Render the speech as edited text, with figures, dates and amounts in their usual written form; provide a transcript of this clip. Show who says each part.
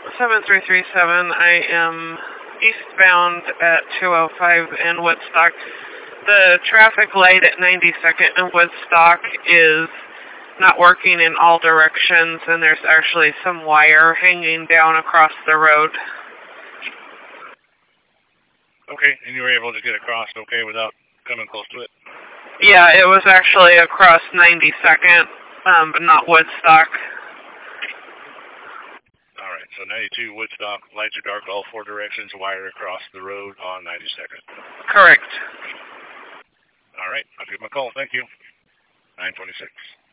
Speaker 1: 7337, I am eastbound at 205 in Woodstock. The traffic light at 92nd in Woodstock is not working in all directions, and there's actually some wire hanging down across the road.
Speaker 2: Okay, and you were able to get across okay without coming close to it?
Speaker 1: Yeah, it was actually across 92nd, but not Woodstock.
Speaker 2: All right, so 92 Woodstock, lights are dark all four directions, wire across the road on 92nd.
Speaker 1: Correct.
Speaker 2: All right, I'll give him a call. Thank you. 926.